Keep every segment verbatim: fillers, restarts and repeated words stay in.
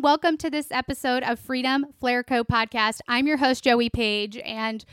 welcome to this episode of Freedom Flair Co. podcast. I'm your host, Joey Page, and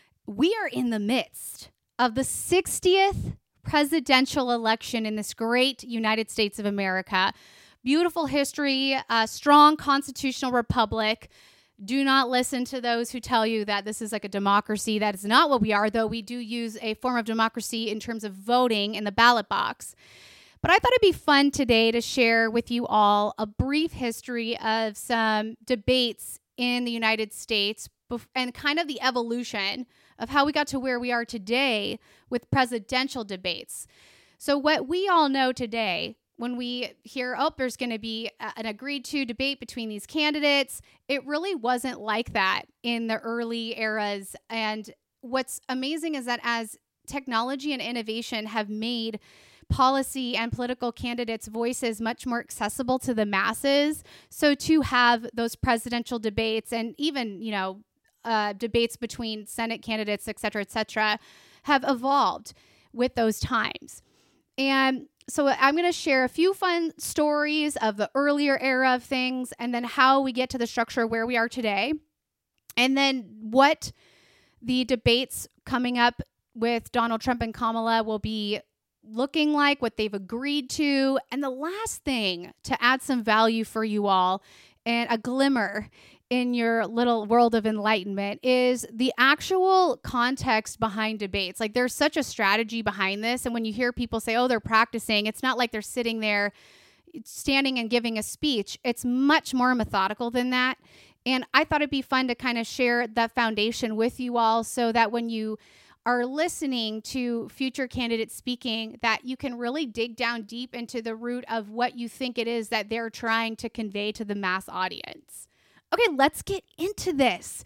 we are in the midst of the sixtieth presidential election in this great United States of America. Beautiful history, a strong constitutional republic. Do not listen to those who tell you that this is like a democracy. That is not what we are, though we do use a form of democracy in terms of voting in the ballot box. But I thought it'd be fun today to share with you all a brief history of some debates in the United States and kind of the evolution of how we got to where we are today with presidential debates. So what we all know today, when we hear, oh, there's going to be an agreed to debate between these candidates, it really wasn't like that in the early eras. And what's amazing is that as technology and innovation have made policy and political candidates' voices much more accessible to the masses, so to have those presidential debates and even, you know, uh, debates between Senate candidates, et cetera, et cetera, have evolved with those times. And so I'm going to share a few fun stories of the earlier era of things and then how we get to the structure where we are today. And then what the debates coming up with Donald Trump and Kamala will be looking like, what they've agreed to. And the last thing to add some value for you all and a glimmer in your little world of enlightenment is the actual context behind debates. Like there's such a strategy behind this. And when you hear people say, oh, they're practicing, it's not like they're sitting there standing and giving a speech. It's much more methodical than that. And I thought it'd be fun to kind of share that foundation with you all so that when you are listening to future candidates speaking, that you can really dig down deep into the root of what you think it is that they're trying to convey to the mass audience. Okay, let's get into this.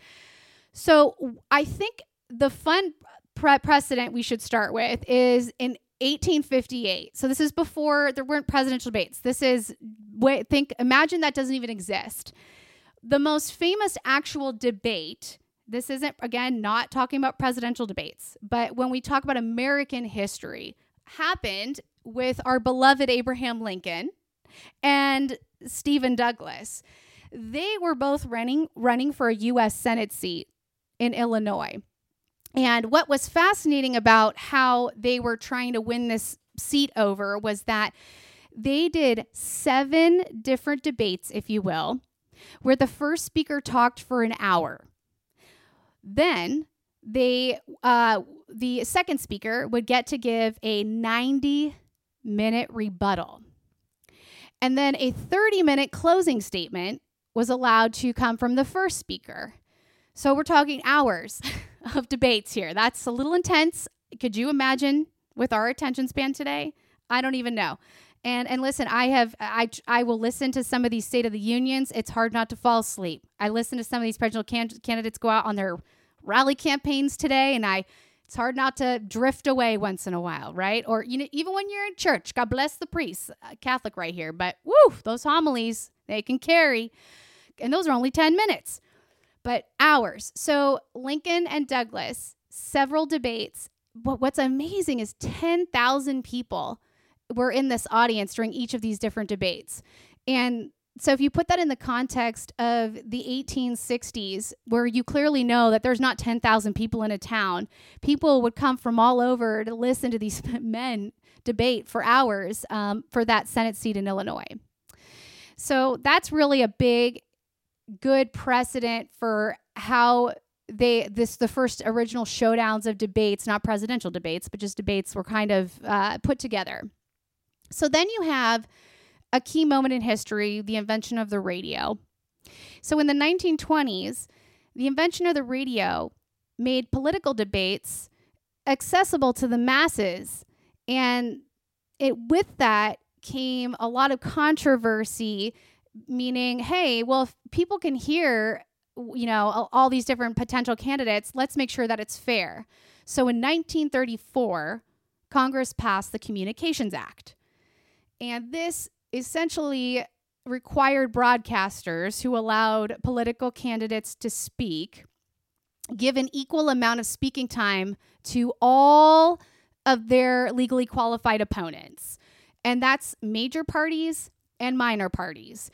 So I think the fun pre- precedent we should start with is in eighteen fifty-eight. So this is before there weren't presidential debates. This is, wait, think, imagine that doesn't even exist. The most famous actual debate, this isn't, again, not talking about presidential debates, but when we talk about American history, happened with our beloved Abraham Lincoln and Stephen Douglas. They were both running, running for a U S Senate seat in Illinois. And what was fascinating about how they were trying to win this seat over was that they did seven different debates, if you will, where the first speaker talked for an hour. Then they, uh, the second speaker would get to give a ninety-minute rebuttal. And then a thirty-minute closing statement was allowed to come from the first speaker. So we're talking hours of debates here. That's a little intense. Could you imagine with our attention span today? I don't even know. And and listen, I have I I will listen to some of these State of the Unions. It's hard not to fall asleep. I listen to some of these presidential can- candidates go out on their rally campaigns today, and I it's hard not to drift away once in a while, right? Or you know, even when you're in church, God bless the priests, uh, Catholic right here, but woo, those homilies they can carry, and those are only ten minutes, but hours. So Lincoln and Douglas, several debates. But what's amazing is ten thousand people were in this audience during each of these different debates. And so if you put that in the context of the eighteen sixties, where you clearly know that there's not ten thousand people in a town, people would come from all over to listen to these men debate for hours um, for that Senate seat in Illinois. So that's really a big, good precedent for how they this the first original showdowns of debates, not presidential debates, but just debates were kind of uh, put together. So then you have a key moment in history, the invention of the radio. So in the nineteen twenties, the invention of the radio made political debates accessible to the masses. And it with that came a lot of controversy, meaning, hey, well, if people can hear, you know, all these different potential candidates, let's make sure that it's fair. So in nineteen thirty-four, Congress passed the Communications Act. And this essentially required broadcasters who allowed political candidates to speak give an equal amount of speaking time to all of their legally qualified opponents. And that's major parties and minor parties.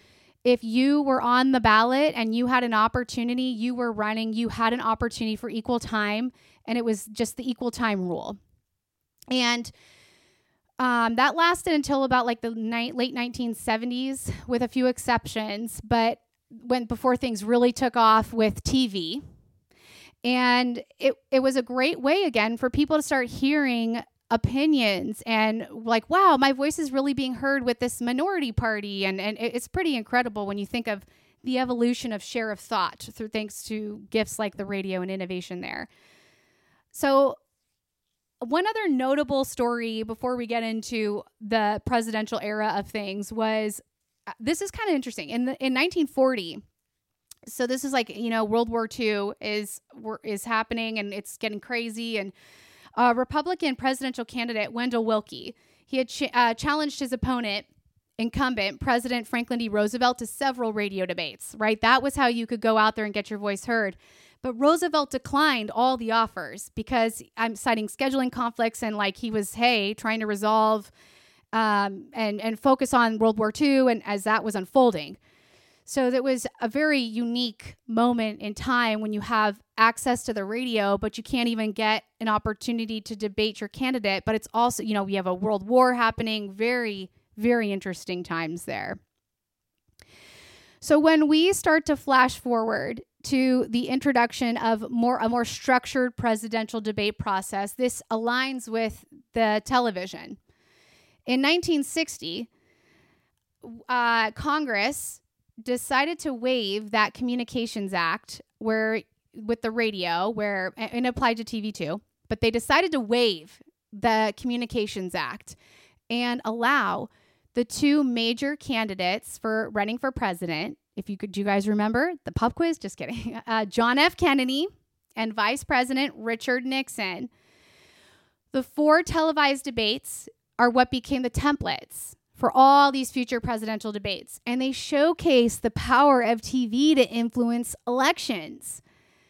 if you were on the ballot and you had an opportunity, you were running, you had an opportunity for equal time, and it was just the equal time rule. And um, that lasted until about like the ni- late nineteen seventies with a few exceptions, but when before things really took off with T V. And it, it was a great way, again, for people to start hearing opinions and like, wow, my voice is really being heard with this minority party. And, and it's pretty incredible when you think of the evolution of share of thought through thanks to gifts like the radio and innovation there. So one other notable story before we get into the presidential era of things was, uh, this is kind of interesting. In the, in nineteen forty, so this is like, you know, World War Two is is happening and it's getting crazy. And uh, Republican presidential candidate Wendell Willkie, he had ch- uh, challenged his opponent, incumbent President Franklin D. Roosevelt, to several radio debates, right? That was how you could go out there and get your voice heard. But Roosevelt declined all the offers because I'm citing scheduling conflicts and like he was, hey, trying to resolve um, and, and focus on World War Two and as that was unfolding. So that was a very unique moment in time when you have access to the radio, but you can't even get an opportunity to debate your candidate. But it's also, you know, we have a world war happening, very, very interesting times there. So when we start to flash forward to the introduction of more a more structured presidential debate process, this aligns with the television. In nineteen sixty, uh, Congress decided to waive that Communications Act where with the radio, where and it applied to T V too, but they decided to waive the Communications Act and allow the two major candidates for running for president. If you could, do you guys remember the pub quiz? Just kidding. Uh, John F. Kennedy and Vice President Richard Nixon. The four televised debates are what became the templates for all these future presidential debates. And they showcase the power of T V to influence elections.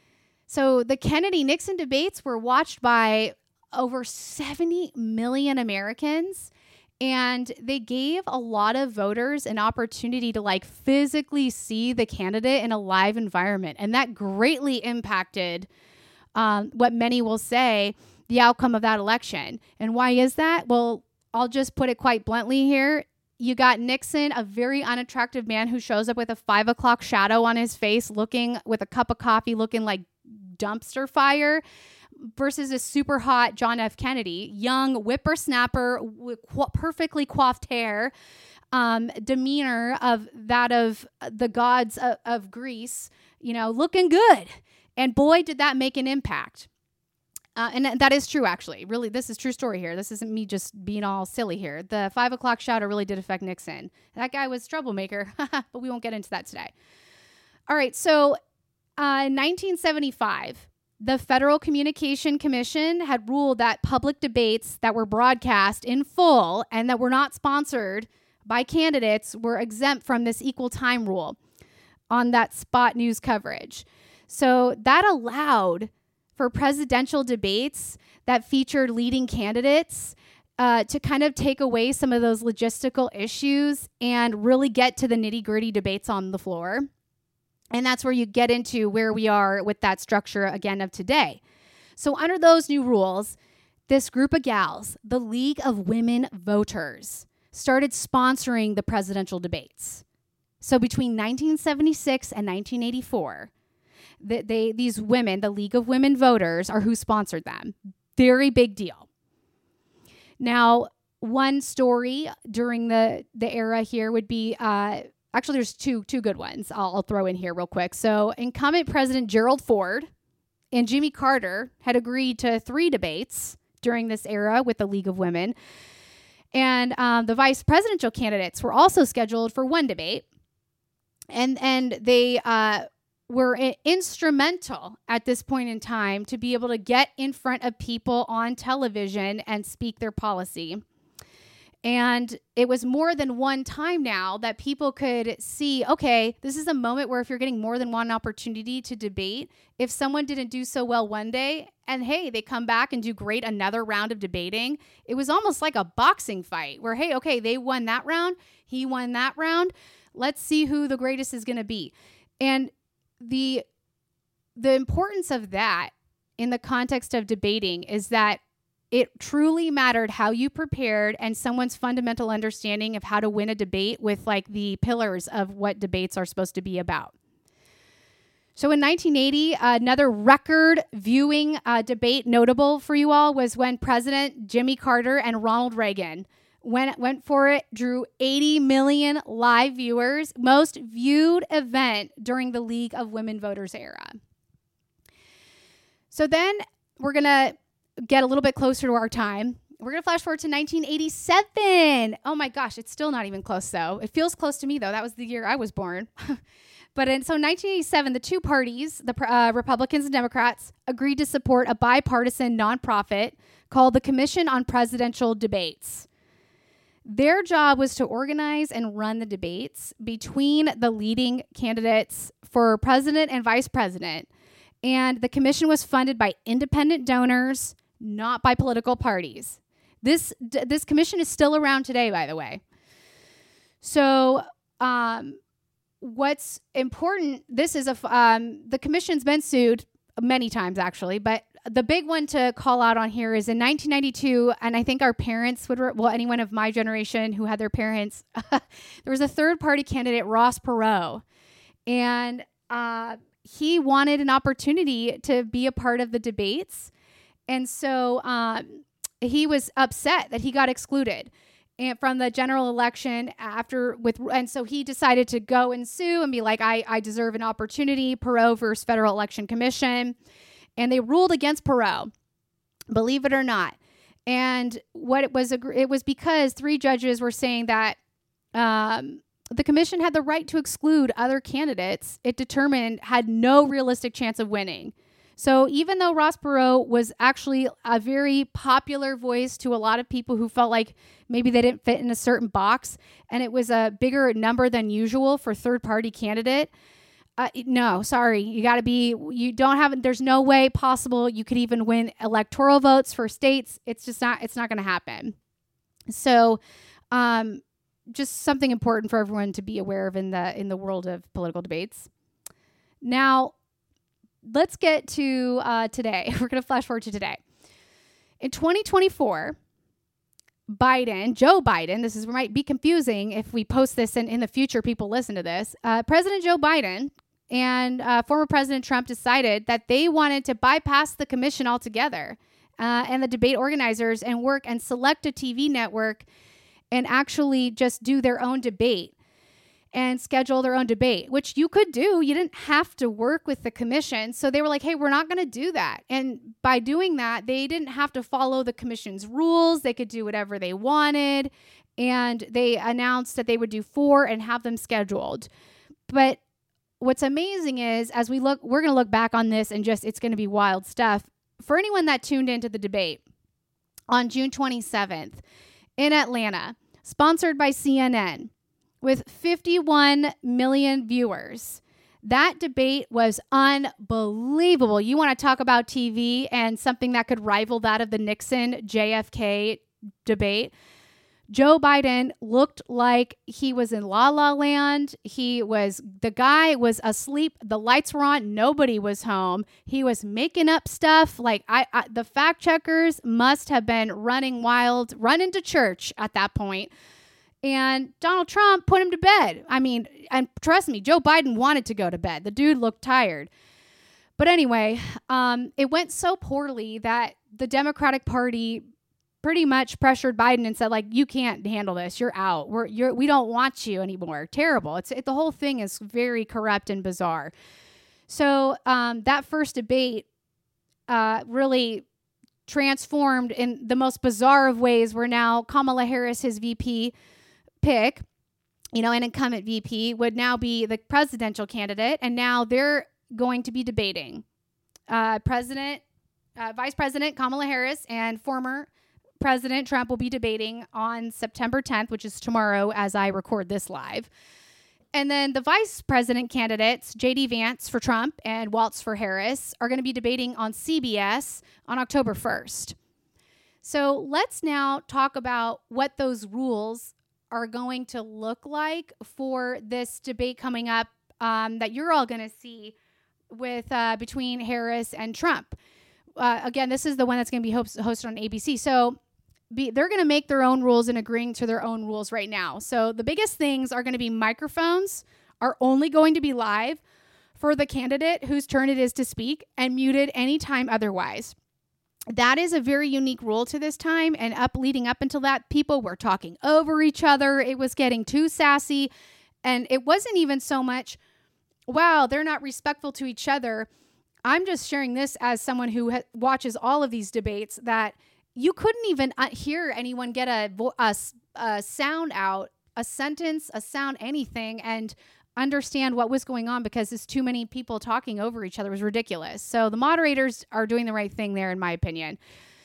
So the Kennedy-Nixon debates were watched by over seventy million Americans. And they gave a lot of voters an opportunity to like physically see the candidate in a live environment. And that greatly impacted um, what many will say the outcome of that election. And why is that? Well, I'll just put it quite bluntly here. You got Nixon, a very unattractive man who shows up with a five o'clock shadow on his face, looking with a cup of coffee, looking like dumpster fire, versus a super hot John F. Kennedy, young whippersnapper with qu- perfectly coiffed hair, um, demeanor of that of the gods of, of Greece, you know, looking good. And boy, did that make an impact. Uh, and that is true, actually. Really, this is true story here. This isn't me just being all silly here. The five o'clock shadow really did affect Nixon. That guy was a troublemaker, but we won't get into that today. All right, so uh, in nineteen seventy-five, the Federal Communication Commission had ruled that public debates that were broadcast in full and that were not sponsored by candidates were exempt from this equal time rule on that spot news coverage. So that allowed for presidential debates that featured leading candidates uh, to kind of take away some of those logistical issues and really get to the nitty-gritty debates on the floor. And that's where you get into where we are with that structure again of today. So under those new rules, this group of gals, the League of Women Voters, started sponsoring the presidential debates. So between nineteen seventy-six and nineteen eighty-four, they, they, these women, the League of Women Voters, are who sponsored them. Very big deal. Now, one story during the, the era here would be... Uh, Actually, there's two two good ones I'll, I'll throw in here real quick. So incumbent President Gerald Ford and Jimmy Carter had agreed to three debates during this era with the League of Women. And um, the vice presidential candidates were also scheduled for one debate. And, and they uh, were I- instrumental at this point in time to be able to get in front of people on television and speak their policy. And it was more than one time now that people could see, okay, this is a moment where if you're getting more than one opportunity to debate, if someone didn't do so well one day and hey, they come back and do great another round of debating, it was almost like a boxing fight where, hey, okay, they won that round, he won that round. Let's see who the greatest is going to be. And the the importance of that in the context of debating is that it truly mattered how you prepared and someone's fundamental understanding of how to win a debate with like the pillars of what debates are supposed to be about. So in nineteen eighty, another record viewing uh, debate notable for you all was when President Jimmy Carter and Ronald Reagan went, went for it, drew eighty million live viewers, most viewed event during the League of Women Voters era. So then we're going to get a little bit closer to our time. We're going to flash forward to nineteen eighty-seven. Oh my gosh, it's still not even close though. It feels close to me though. That was the year I was born. But in so nineteen eighty-seven, the two parties, the uh, Republicans and Democrats, agreed to support a bipartisan nonprofit called the Commission on Presidential Debates. Their job was to organize and run the debates between the leading candidates for president and vice president. And the commission was funded by independent donors, not by political parties. This d- this commission is still around today, by the way. So, um, what's important, this is a, um, the commission's been sued many times actually, but the big one to call out on here is in nineteen ninety-two, and I think our parents would, re- well, anyone of my generation who had their parents, there was a third party candidate, Ross Perot, and uh, he wanted an opportunity to be a part of the debates. And so um, he was upset that he got excluded and from the general election after with, and so he decided to go and sue and be like, I, I deserve an opportunity. Perot versus Federal Election Commission. And they ruled against Perot, believe it or not. And what it was, it was because three judges were saying that um, the commission had the right to exclude other candidates it determined had no realistic chance of winning. So even though Ross Perot was actually a very popular voice to a lot of people who felt like maybe they didn't fit in a certain box, and it was a bigger number than usual for third-party candidate, uh, no, sorry, you got to be, you don't have, there's no way possible you could even win electoral votes for states. It's just not, it's not going to happen. So um, just something important for everyone to be aware of in the in the world of political debates. Now, let's get to uh, today. We're going to flash forward to today. In twenty twenty-four, Biden, Joe Biden, this is might be confusing if we post this and in the future people listen to this. Uh, President Joe Biden and uh, former President Trump decided that they wanted to bypass the commission altogether uh, and the debate organizers and work and select a T V network and actually just do their own debate and schedule their own debate, which you could do. You didn't have to work with the commission. So they were like, hey, we're not going to do that. And by doing that, they didn't have to follow the commission's rules. They could do whatever they wanted. And they announced that they would do four and have them scheduled. But what's amazing is, as we look, we're going to look back on this and just, it's going to be wild stuff. For anyone that tuned into the debate on June twenty-seventh in Atlanta, sponsored by C N N, with fifty-one million viewers. That debate was unbelievable. You want to talk about T V and something that could rival that of the Nixon J F K debate. Joe Biden looked like he was in La La Land. He was, the guy was asleep. The lights were on. Nobody was home. He was making up stuff. Like I, I the fact checkers must have been running wild, running to church at that point. And Donald Trump put him to bed. I mean, and trust me, Joe Biden wanted to go to bed. The dude looked tired. But anyway, um, it went so poorly that the Democratic Party pretty much pressured Biden and said, like, you can't handle this. You're out. We're you're we don't want you anymore. Terrible. It's it, the whole thing is very corrupt and bizarre. So um, that first debate uh, really transformed in the most bizarre of ways. Where now Kamala Harris, his V P pick, you know, an incumbent V P, would now be the presidential candidate, and now they're going to be debating. Uh, President, uh, Vice President Kamala Harris and former President Trump will be debating on September tenth, which is tomorrow as I record this live. And then the vice president candidates, J D Vance for Trump and Waltz for Harris, are going to be debating on C B S on October first. So let's now talk about what those rules are going to look like for this debate coming up um, that you're all going to see with uh, between Harris and Trump. Uh, again, this is the one that's going to be host- hosted on A B C. So be, they're going to make their own rules and agreeing to their own rules right now. So the biggest things are going to be microphones are only going to be live for the candidate whose turn it is to speak and muted anytime otherwise. That is a very unique rule to this time. And up leading up until that, people were talking over each other. It was getting too sassy. And it wasn't even so much, wow, they're not respectful to each other. I'm just sharing this as someone who ha- watches all of these debates, that you couldn't even uh, hear anyone get a, vo- a, a sound out, a sentence, a sound, anything, and understand what was going on because there's too many people talking over each other. It was ridiculous. So the moderators are doing the right thing there, in my opinion.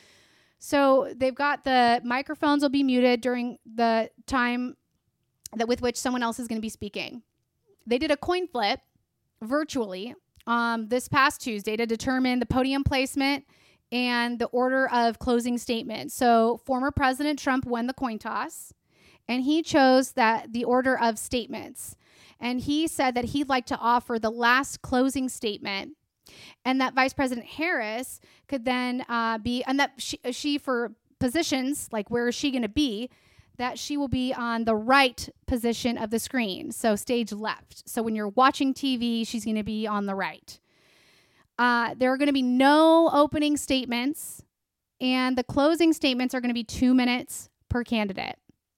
So they've got the microphones will be muted during the time that with which someone else is going to be speaking. They did a coin flip virtually um, this past Tuesday to determine the podium placement and the order of closing statements. So former President Trump won the coin toss, and he chose that the order of statements. And he said that he'd like to offer the last closing statement, and that Vice President Harris could then uh, be, and that she, she, for positions, like where is she going to be, that she will be on the right position of the screen, so stage left. So when you're watching T V, she's going to be on the right. Uh, there are going to be no opening statements, and the closing statements are going to be two minutes per candidate.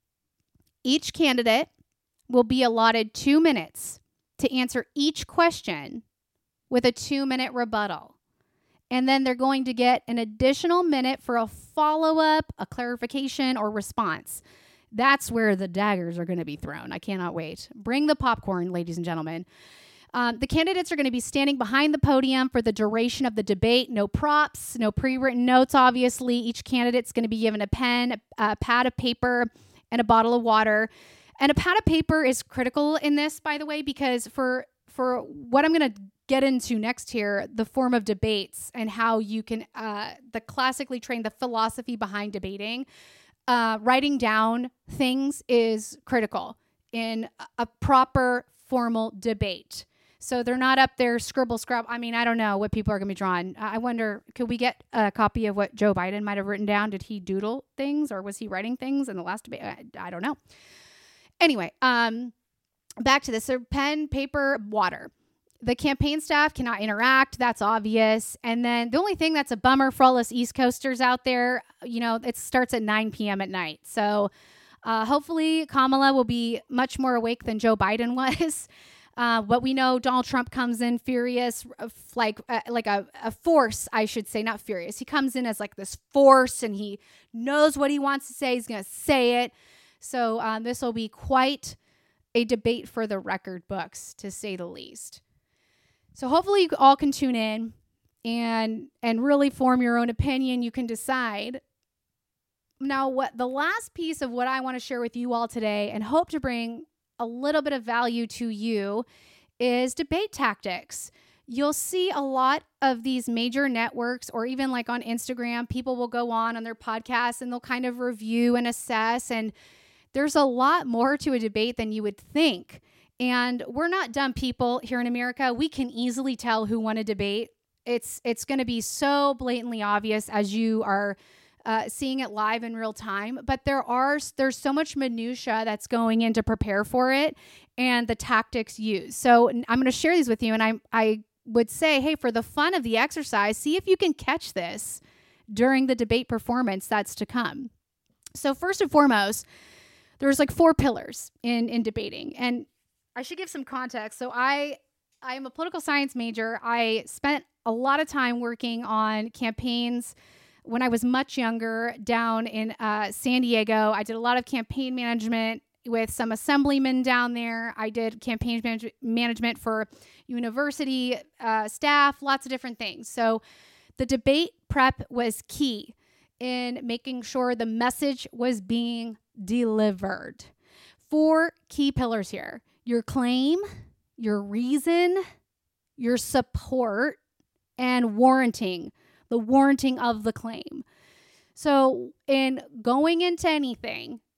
Each candidate will be allotted two minutes to answer each question with a two-minute rebuttal. And then they're going to get an additional minute for a follow-up, a clarification, or response. That's where the daggers are going to be thrown. I cannot wait. Bring the popcorn, ladies and gentlemen. Um, the candidates are going to be standing behind the podium for the duration of the debate. No props, no pre-written notes, obviously. Each candidate's going to be given a pen, a pad of paper, and a bottle of water. And a pad of paper is critical in this, by the way, because for for what I'm going to get into next here, the form of debates and how you can, uh, the classically trained, the philosophy behind debating, uh, writing down things is critical in a proper formal debate. So they're not up there scribble scrub. I mean, I don't know what people are going to be drawing. I wonder, could we get a copy of what Joe Biden might have written down? Did he doodle things, or was he writing things in the last debate? I, I don't know. Anyway, um, back to this. So pen, paper, water. The campaign staff cannot interact. That's obvious. And then the only thing that's a bummer for all us East Coasters out there, you know, it starts at nine p.m. at night. So uh, hopefully Kamala will be much more awake than Joe Biden was. Uh, but we know Donald Trump comes in furious, like uh, like a, a force, I should say, not furious. He comes in as like this force, and he knows what he wants to say. He's going to say it. So um, this will be quite a debate for the record books, to say the least. So hopefully you all can tune in and and really form your own opinion. You can decide. Now, what the last piece of what I want to share with you all today, and hope to bring a little bit of value to you, is debate tactics. You'll see a lot of these major networks, or even like on Instagram, people will go on on their podcasts and they'll kind of review and assess. And there's a lot more to a debate than you would think. And we're not dumb people here in America. We can easily tell who won a debate. It's it's going to be so blatantly obvious as you are uh, seeing it live in real time. But there are there's so much minutia that's going in to prepare for it, and the tactics used. So I'm going to share these with you, and I I would say, hey, for the fun of the exercise, see if you can catch this during the debate performance that's to come. So first and foremost, there's like four pillars in in debating, and I should give some context. So I I am a political science major. I spent a lot of time working on campaigns when I was much younger down in uh, San Diego. I did a lot of campaign management with some assemblymen down there. I did campaign manage- management for university uh, staff, lots of different things. So the debate prep was key in making sure the message was being delivered. Four key pillars here: your claim, your reason, your support, and warranting, the warranting of the claim. So in going into anything,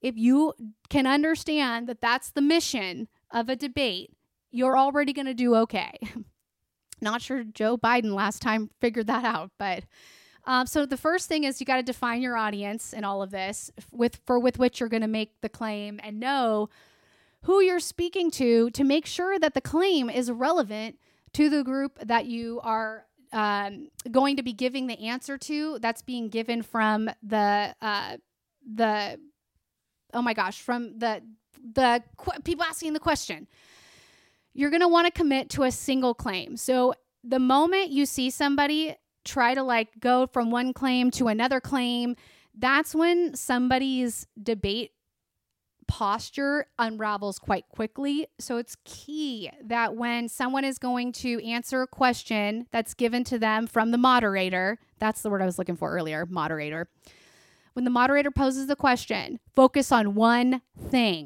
if you can understand that that's the mission of a debate, you're already going to do okay. Not sure Joe Biden last time figured that out, but um, so the first thing is you got to define your audience in all of this with for with which you're going to make the claim, and know who you're speaking to to make sure that the claim is relevant to the group that you are um, going to be giving the answer to. That's being given from the uh, the oh my gosh from the the qu- people asking the question. You're going to want to commit to a single claim. So the moment you see somebody try to like go from one claim to another claim, that's when somebody's debate posture unravels quite quickly. So it's key that when someone is going to answer a question that's given to them from the moderator, that's the word I was looking for earlier, moderator. When the moderator poses the question, focus on one thing.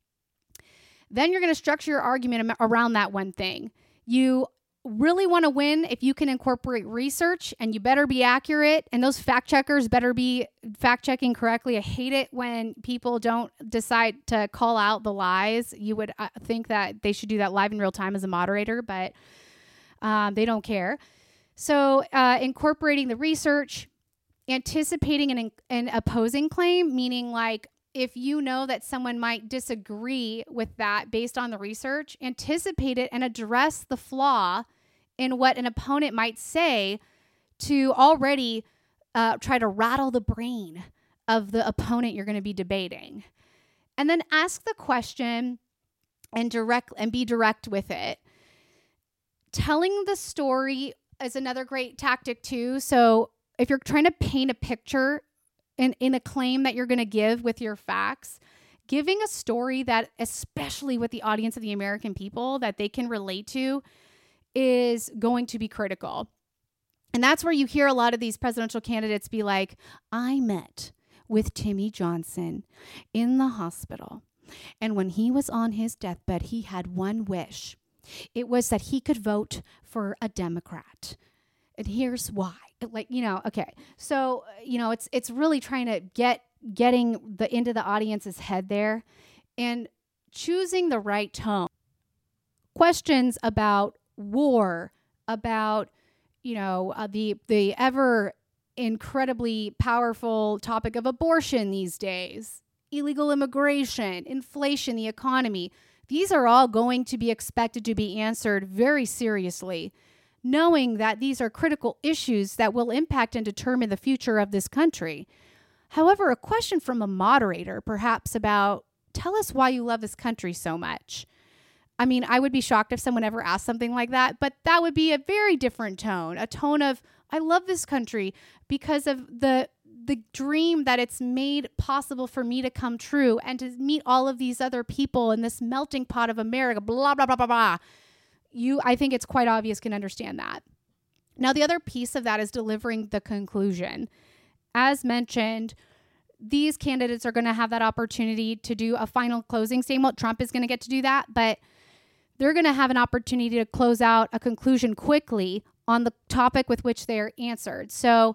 Then you're going to structure your argument around that one thing. You really want to win if you can incorporate research, and you better be accurate, and those fact checkers better be fact checking correctly. I hate it when people don't decide to call out the lies. You would uh, think that they should do that live in real time as a moderator, but um, they don't care. So uh, incorporating the research, anticipating an, an opposing claim, meaning like, if you know that someone might disagree with that based on the research, anticipate it and address the flaw in what an opponent might say to already uh, try to rattle the brain of the opponent you're going to be debating. And then ask the question and direct and be direct with it. Telling the story is another great tactic too. So if you're trying to paint a picture In, in a claim that you're going to give with your facts, giving a story that, especially with the audience of the American people, that they can relate to is going to be critical. And that's where you hear a lot of these presidential candidates be like, I met with Timmy Johnson in the hospital. And when he was on his deathbed, he had one wish. It was that he could vote for a Democrat. And here's why. Like, you know, okay. So, you know, it's it's really trying to get getting the into the audience's head there and choosing the right tone. Questions about war, about, you know, uh, the the ever incredibly powerful topic of abortion these days, illegal immigration, inflation, the economy. These are all going to be expected to be answered very seriously, knowing that these are critical issues that will impact and determine the future of this country. However, a question from a moderator, perhaps about, tell us why you love this country so much. I mean, I would be shocked if someone ever asked something like that, but that would be a very different tone, a tone of, I love this country because of the the dream that it's made possible for me to come true and to meet all of these other people in this melting pot of America, blah, blah, blah, blah, blah. You, I think it's quite obvious, can understand that. Now, the other piece of that is delivering the conclusion. As mentioned, these candidates are going to have that opportunity to do a final closing statement. Trump is going to get to do that, but they're going to have an opportunity to close out a conclusion quickly on the topic with which they are answered. So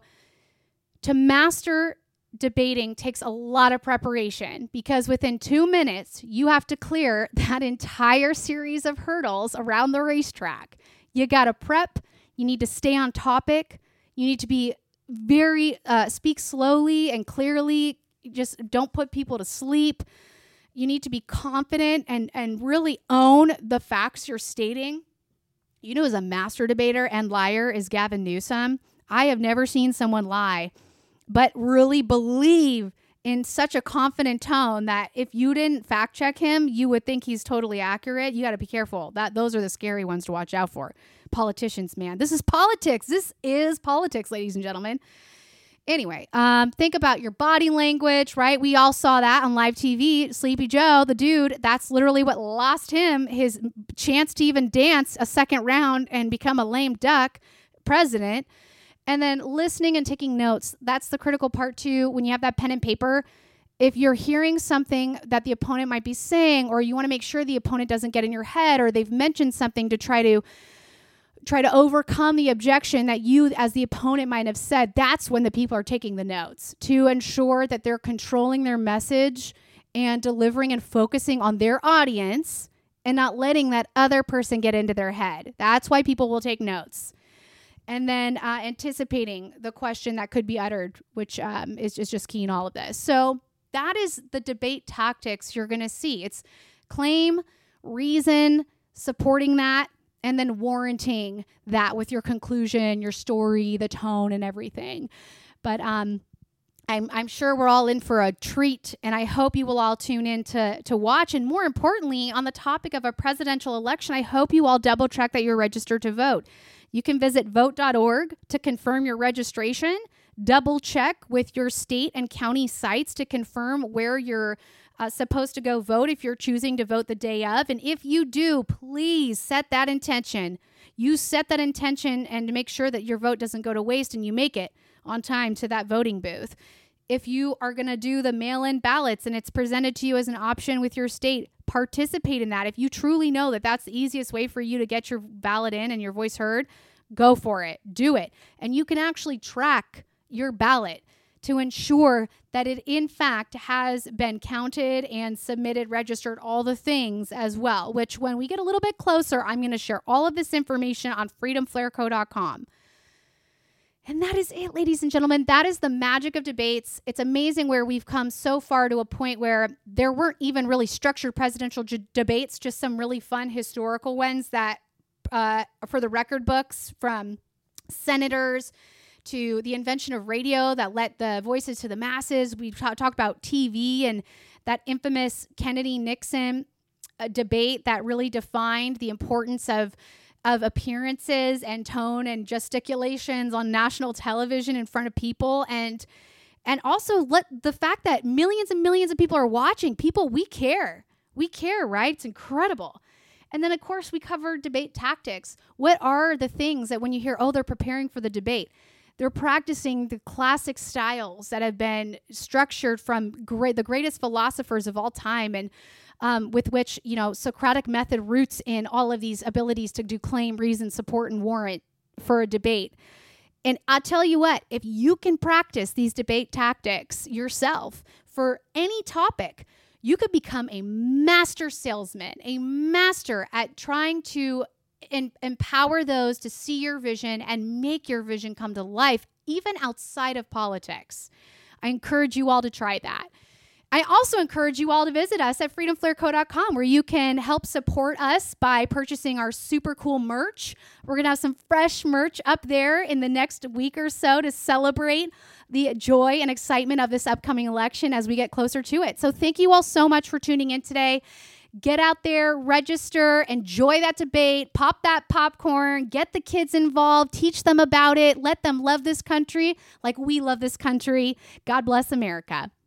to master debating takes a lot of preparation, because within two minutes, you have to clear that entire series of hurdles around the racetrack. You got to prep. You need to stay on topic. You need to be very, uh, speak slowly and clearly. Just don't put people to sleep. You need to be confident and, and really own the facts you're stating. You know, as a master debater and liar is Gavin Newsom. I have never seen someone lie, but really believe in such a confident tone that if you didn't fact check him, you would think he's totally accurate. You got to be careful. That those are the scary ones to watch out for. Politicians, man. This is politics. This is politics, ladies and gentlemen. Anyway, um, think about your body language, right? We all saw that on live T V. Sleepy Joe, the dude, that's literally what lost him his chance to even dance a second round and become a lame duck president. And then listening and taking notes. That's the critical part too. When you have that pen and paper, if you're hearing something that the opponent might be saying, or you want to make sure the opponent doesn't get in your head, or they've mentioned something to try to try to overcome the objection that you as the opponent might have said, that's when the people are taking the notes to ensure that they're controlling their message and delivering and focusing on their audience and not letting that other person get into their head. That's why people will take notes. And then uh, anticipating the question that could be uttered, which um, is, is just key in all of this. So that is the debate tactics you're going to see. It's claim, reason, supporting that, and then warranting that with your conclusion, your story, the tone, and everything. But um, I'm, I'm sure we're all in for a treat, and I hope you will all tune in to, to watch. And more importantly, on the topic of a presidential election, I hope you all double check that you're registered to vote. You can visit vote dot org to confirm your registration. Double check with your state and county sites to confirm where you're uh, supposed to go vote if you're choosing to vote the day of. And if you do, please set that intention. You set that intention and make sure that your vote doesn't go to waste and you make it on time to that voting booth. If you are going to do the mail-in ballots and it's presented to you as an option with your state, participate in that. If you truly know that that's the easiest way for you to get your ballot in and your voice heard, go for it. Do it. And you can actually track your ballot to ensure that it in fact has been counted and submitted, registered, all the things as well, which when we get a little bit closer, I'm going to share all of this information on freedom flare co dot com. And that is it, ladies and gentlemen. That is the magic of debates. It's amazing where we've come so far to a point where there weren't even really structured presidential j- debates, just some really fun historical ones that uh, for the record books, from senators to the invention of radio that let the voices to the masses. We talk, talk about T V and that infamous Kennedy-Nixon uh, debate that really defined the importance of of appearances and tone and gesticulations on national television in front of people. And and also let the fact that millions and millions of people are watching. People, we care. We care, right? It's incredible. And then, of course, we covered debate tactics. What are the things that when you hear, oh, they're preparing for the debate? They're practicing the classic styles that have been structured from great, the greatest philosophers of all time, and um, with which, you know, Socratic method roots in all of these abilities to do claim, reason, support, and warrant for a debate. And I'll tell you what, if you can practice these debate tactics yourself for any topic, you could become a master salesman, a master at trying to en- empower those to see your vision and make your vision come to life, even outside of politics. I encourage you all to try that. I also encourage you all to visit us at freedom flare co dot com, where you can help support us by purchasing our super cool merch. We're going to have some fresh merch up there in the next week or so to celebrate the joy and excitement of this upcoming election as we get closer to it. So thank you all so much for tuning in today. Get out there, register, enjoy that debate, pop that popcorn, get the kids involved, teach them about it, let them love this country like we love this country. God bless America.